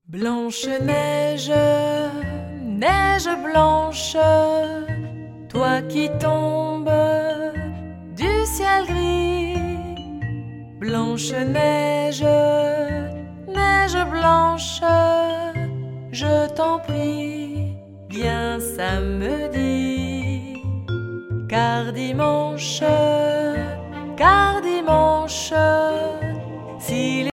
Blanche-Neige, neige blanche, toi qui tombes du ciel gris. Blanche-Neige, neige blanche, je t'en prie, viens samedi, car dimanche